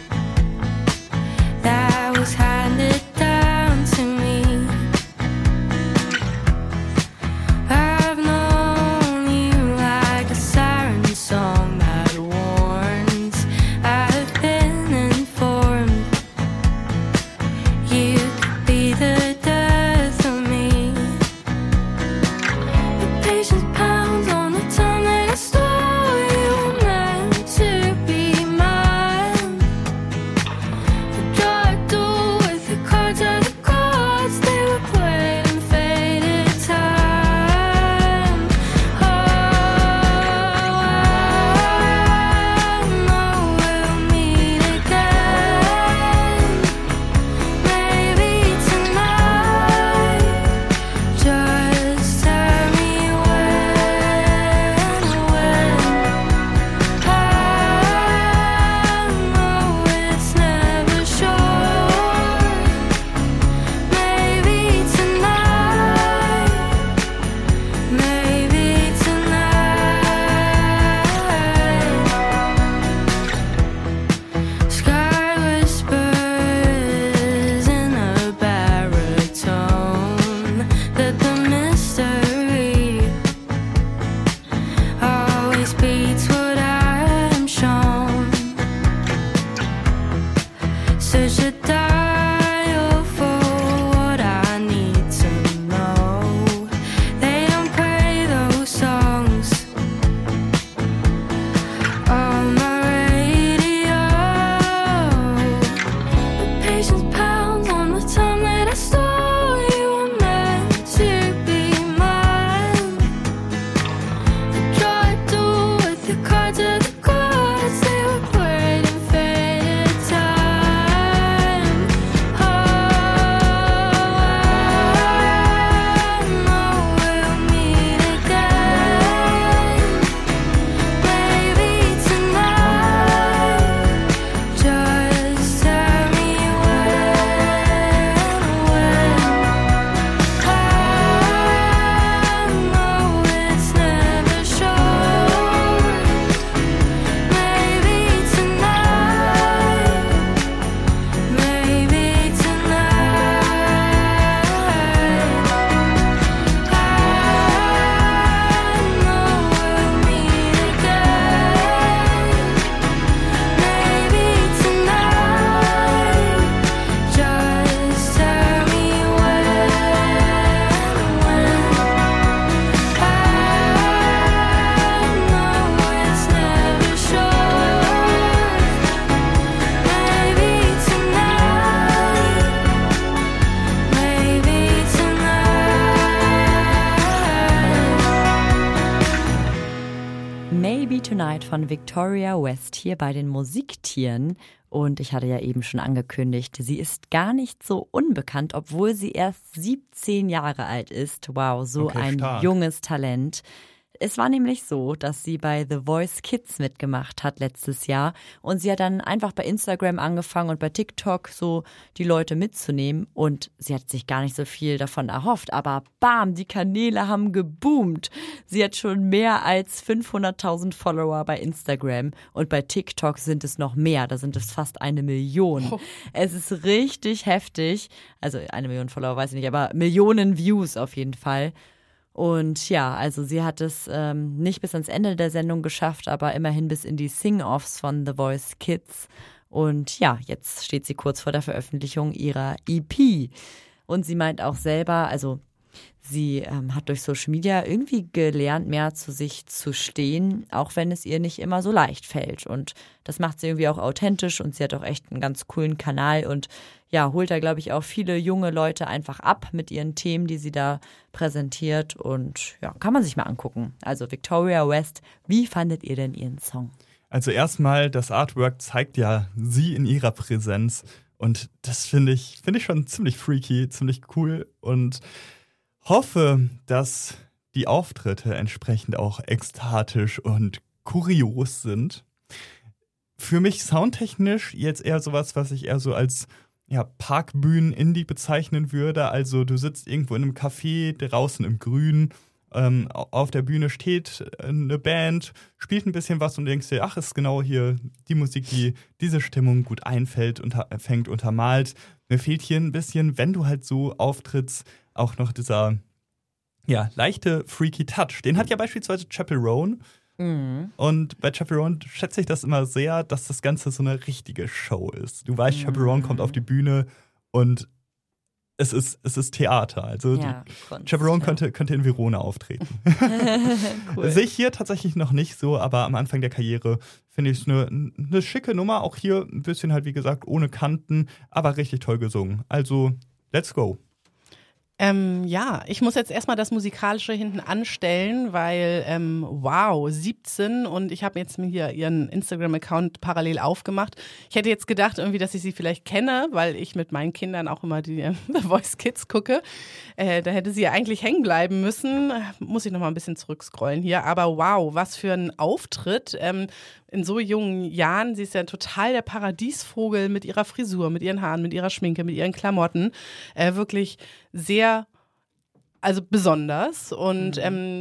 that was handed down to me. I've known you like a siren song that warns. I've been informed you could be the death of me. The patience pounds on the time that I stole you were meant to be mine. The draw I do with the cards are the cards they were played in faded time. Oh, I know we'll meet again. Maybe tonight. Just tell me when. I know it's never sure. Maybe tonight. Maybe tonight. Sky whispers in a baritone that the mystery always beats what I am shown. Search a dial for what I need to know. They don't play those songs on my radio. The patience pounds on the time that I stole you were meant to be mine. The draw I do with the cards are the cards they were played in faded time. Oh, I know we'll meet again. Maybe tonight. Just tell me when. I know it's never sure. Maybe tonight. Maybe tonight. I know we'll meet again. Maybe tonight. Just tell me when. I know it's never sure. Maybe tonight. Maybe tonight. Maybe Tonight von Victoria West hier bei den Musiktieren. Und ich hatte ja eben schon angekündigt, sie ist gar nicht so unbekannt, obwohl sie erst 17 Jahre alt ist. Wow, so Okay, ein stark. junges Talent. Es war nämlich so, dass sie bei The Voice Kids mitgemacht hat letztes Jahr und sie hat dann einfach bei Instagram angefangen und bei TikTok so die Leute mitzunehmen und sie hat sich gar nicht so viel davon erhofft, aber bam, die Kanäle haben geboomt. Sie hat schon mehr als 500.000 Follower bei Instagram und bei TikTok sind es noch mehr, da sind es fast 1 Million. Oh. Es ist richtig heftig, also 1 Million Follower weiß ich nicht, aber Millionen Views auf jeden Fall. Und ja, also sie hat es nicht bis ans Ende der Sendung geschafft, aber immerhin bis in die Sing-Offs von The Voice Kids. Und ja, jetzt steht sie kurz vor der Veröffentlichung ihrer EP. Und sie meint auch selber, also sie hat durch Social Media irgendwie gelernt, mehr zu sich zu stehen, auch wenn es ihr nicht immer so leicht fällt. Und das macht sie irgendwie auch authentisch und sie hat auch echt einen ganz coolen Kanal und ja, holt da, glaube ich, auch viele junge Leute einfach ab mit ihren Themen, die sie da präsentiert und ja, kann man sich mal angucken. Also Victoria West, wie fandet ihr denn ihren Song? Also erstmal, das Artwork zeigt ja sie in ihrer Präsenz und das finde ich schon ziemlich freaky, ziemlich cool und hoffe, dass die Auftritte entsprechend auch ekstatisch und kurios sind. Für mich soundtechnisch jetzt eher sowas, was ich eher so als Parkbühnen-Indie bezeichnen würde. Also du sitzt irgendwo in einem Café draußen im Grün, auf der Bühne steht eine Band, spielt ein bisschen was und denkst dir, ach, ist genau hier die Musik, die diese Stimmung gut einfängt, untermalt. Mir fehlt hier ein bisschen, wenn du halt so auftrittst, auch noch dieser leichte freaky Touch. Den hat ja beispielsweise Chappell Roan. Und bei Chappell Roan schätze ich das immer sehr, dass das Ganze so eine richtige Show ist. Du weißt, Chappell Roan kommt auf die Bühne und es ist Theater. Also Ja, Chappell Roan könnte in Verona auftreten. Cool. Sehe ich hier tatsächlich noch nicht so, aber am Anfang der Karriere finde ich es eine schicke Nummer. Auch hier ein bisschen halt, wie gesagt, ohne Kanten, aber richtig toll gesungen. Also, let's go. Ja, ich muss jetzt erstmal das Musikalische hinten anstellen, weil, wow, 17 und ich habe jetzt mir hier ihren Instagram-Account parallel aufgemacht. Ich hätte jetzt gedacht irgendwie, dass ich sie vielleicht kenne, weil ich mit meinen Kindern auch immer die The Voice Kids gucke. Da hätte sie ja eigentlich hängen bleiben müssen. Muss ich nochmal ein bisschen zurückscrollen hier. Aber wow, was für ein Auftritt. In so jungen Jahren, sie ist ja total der Paradiesvogel mit ihrer Frisur, mit ihren Haaren, mit ihrer Schminke, mit ihren Klamotten. Wirklich sehr, also besonders. Und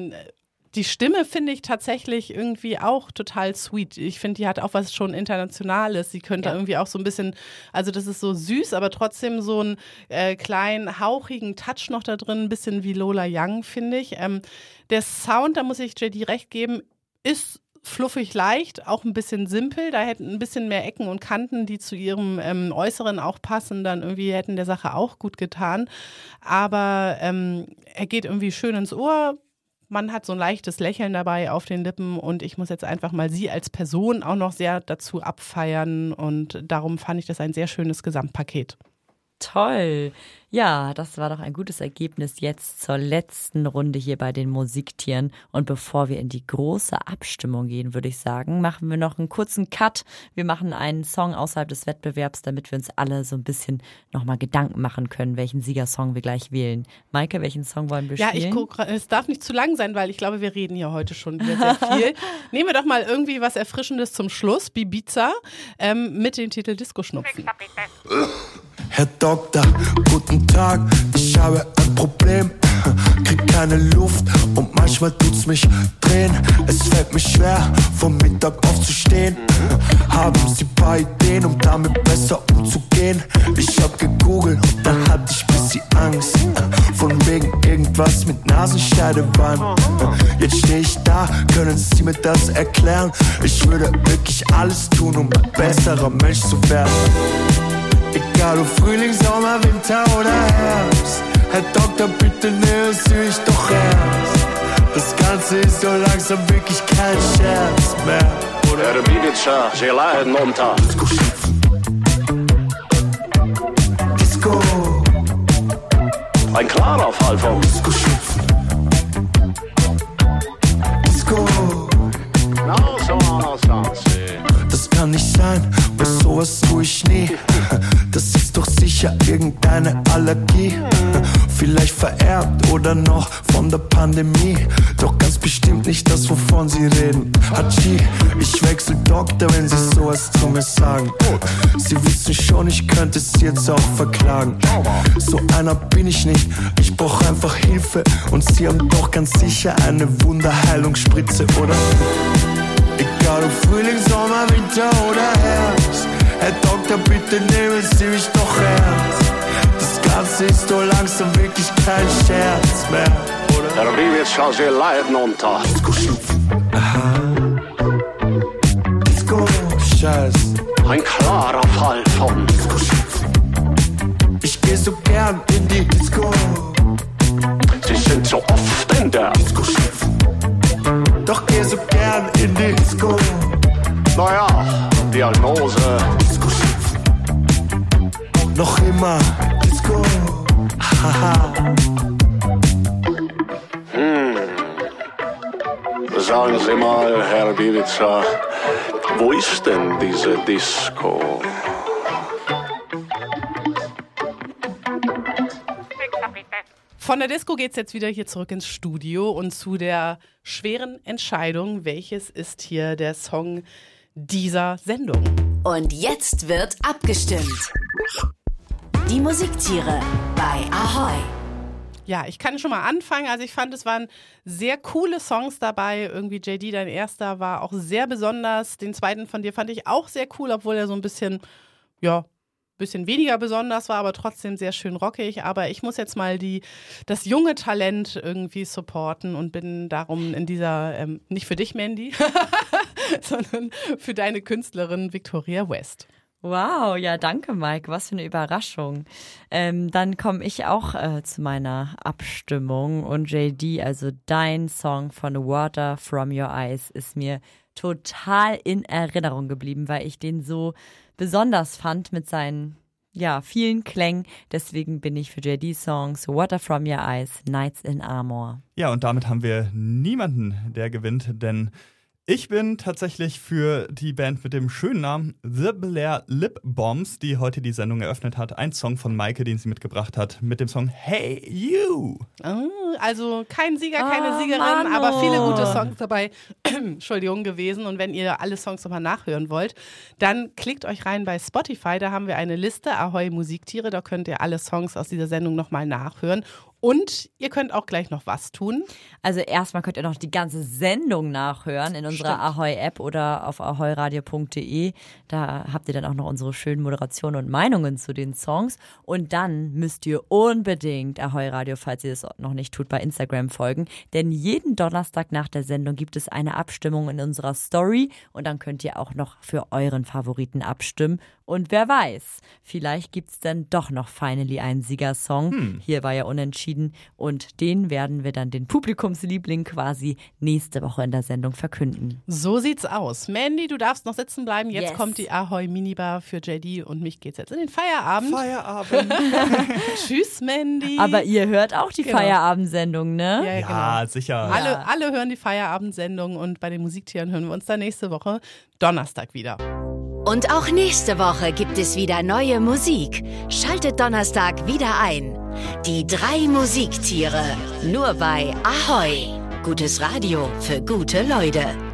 die Stimme finde ich tatsächlich irgendwie auch total sweet. Ich finde, die hat auch was schon Internationales. Sie könnte irgendwie auch so ein bisschen, also das ist so süß, aber trotzdem so einen kleinen, hauchigen Touch noch da drin, ein bisschen wie Lola Young, finde ich. Der Sound, da muss ich JD recht geben, ist fluffig leicht, auch ein bisschen simpel. Da hätten ein bisschen mehr Ecken und Kanten, die zu ihrem Äußeren auch passen, dann irgendwie hätten der Sache auch gut getan. Aber er geht irgendwie schön ins Ohr. Man hat so ein leichtes Lächeln dabei auf den Lippen und ich muss jetzt einfach mal sie als Person auch noch sehr dazu abfeiern und darum fand ich das ein sehr schönes Gesamtpaket. Toll. Ja, das war doch ein gutes Ergebnis jetzt zur letzten Runde hier bei den Musiktieren. Und bevor wir in die große Abstimmung gehen, würde ich sagen, machen wir noch einen kurzen Cut. Wir machen einen Song außerhalb des Wettbewerbs, damit wir uns alle so ein bisschen nochmal Gedanken machen können, welchen Siegersong wir gleich wählen. Maike, welchen Song wollen wir spielen? Ja, ich gucke, es darf nicht zu lang sein, weil ich glaube, wir reden hier heute schon wieder sehr viel. Nehmen wir doch mal irgendwie was Erfrischendes zum Schluss, Bibiza, mit dem Titel Disco-Schnupfen. Herr Doktor, guten Tag, ich habe ein Problem, krieg keine Luft und manchmal tut's mich drehen. Es fällt mir schwer, vom Mittag aufzustehen. Haben Sie ein paar Ideen, um damit besser umzugehen? Ich hab gegoogelt und dann hatte ich bisschen Angst, von wegen irgendwas mit Nasenscheidewand. Jetzt steh ich da, können Sie mir das erklären? Ich würde wirklich alles tun, um ein besserer Mensch zu werden. Egal ob Frühling, Sommer, Winter oder Herbst. Herr Doktor, bitte nehmen Sie mich doch ernst. Das Ganze ist so langsam wirklich kein Scherz mehr. Der Bibiza, sie leiden unter Disco-Schnupfen. Disco. ein klarer Fall von Disco-Schnupfen. Disco. Das kann nicht sein, bei sowas tue ich nie. Das ist doch sicher irgendeine Allergie. Vielleicht vererbt oder noch von der Pandemie. Doch ganz bestimmt nicht das, wovon sie reden. Hatschi, ich wechsel Doktor, wenn sie sowas zu mir sagen. Sie wissen schon, ich könnte sie jetzt auch verklagen. So einer bin ich nicht, ich brauch einfach Hilfe. Und sie haben doch ganz sicher eine Wunderheilungsspritze, oder? Egal ob Frühling, Sommer, Winter oder Herbst. Herr Doktor, bitte nehmen Sie mich doch ernst. Das Ganze ist doch langsam wirklich kein Scherz mehr, oder? Der Bibica, sie leiden unter. Aha. Disco, Scheiß. Ein klarer Fall von Ich geh so gern in die Disco. Sie sind so oft in der Doch geh so gern in die Disco. Naja, Diagnose. Noch immer Disco. Haha. Sagen Sie mal, Herr Bibica, wo ist denn diese Disco? Von der Disco geht's jetzt wieder hier zurück ins Studio und zu der schweren Entscheidung, welches ist hier der Song dieser Sendung. Und jetzt wird abgestimmt. Die Musiktiere bei Ahoi. Ja, ich kann schon mal anfangen. Also ich fand, es waren sehr coole Songs dabei. Irgendwie JD, dein erster, war auch sehr besonders. Den zweiten von dir fand ich auch sehr cool, obwohl er so ein bisschen, bisschen weniger besonders war, aber trotzdem sehr schön rockig. Aber ich muss jetzt mal das junge Talent irgendwie supporten und bin darum in dieser, nicht für dich, Mandy, sondern für deine Künstlerin Victoria West. Wow, ja, danke, Mike. Was für eine Überraschung. Dann komme ich auch zu meiner Abstimmung. Und JD, also dein Song von Water From Your Eyes ist mir total in Erinnerung geblieben, weil ich den so besonders fand mit seinen vielen Klängen. Deswegen bin ich für JD-Songs Water From Your Eyes, Nights in Armor. Ja, und damit haben wir niemanden, der gewinnt, denn ich bin tatsächlich für die Band mit dem schönen Namen The Blair Lip Bombs, die heute die Sendung eröffnet hat. Ein Song von Maike, den sie mitgebracht hat, mit dem Song Hey You. Also kein Sieger, keine Siegerin, Mano. aber viele gute Songs dabei, Entschuldigung, gewesen. Und wenn ihr alle Songs nochmal nachhören wollt, dann klickt euch rein bei Spotify. Da haben wir eine Liste, Ahoi Musiktiere. Da könnt ihr alle Songs aus dieser Sendung nochmal nachhören. Und ihr könnt auch gleich noch was tun. Also erstmal könnt ihr noch die ganze Sendung nachhören in unserer Ahoi-App oder auf ahoiradio.de. Da habt ihr dann auch noch unsere schönen Moderationen und Meinungen zu den Songs. Und dann müsst ihr unbedingt Ahoi Radio, falls ihr das noch nicht tut, bei Instagram folgen. Denn jeden Donnerstag nach der Sendung gibt es eine Abstimmung in unserer Story. Und dann könnt ihr auch noch für euren Favoriten abstimmen. Und wer weiß, vielleicht gibt es dann doch noch finally einen Siegersong. Hier war ja unentschieden. Und den werden wir dann den Publikumsliebling quasi nächste Woche in der Sendung verkünden. So sieht's aus. Mandy, du darfst noch sitzen bleiben. Jetzt Yes. kommt die Ahoi Minibar für JD und mich geht's jetzt in den Feierabend. Feierabend. Tschüss, Mandy. Aber ihr hört auch die Genau. Feierabendsendung, ne? ja, Ja, genau. sicher. Alle hören die Feierabendsendung und bei den Musiktieren hören wir uns dann nächste Woche Donnerstag wieder. Und auch nächste Woche gibt es wieder neue Musik. Schaltet Donnerstag wieder ein. Die 3 Musiktiere. Nur bei Ahoi. Gutes Radio für gute Leute.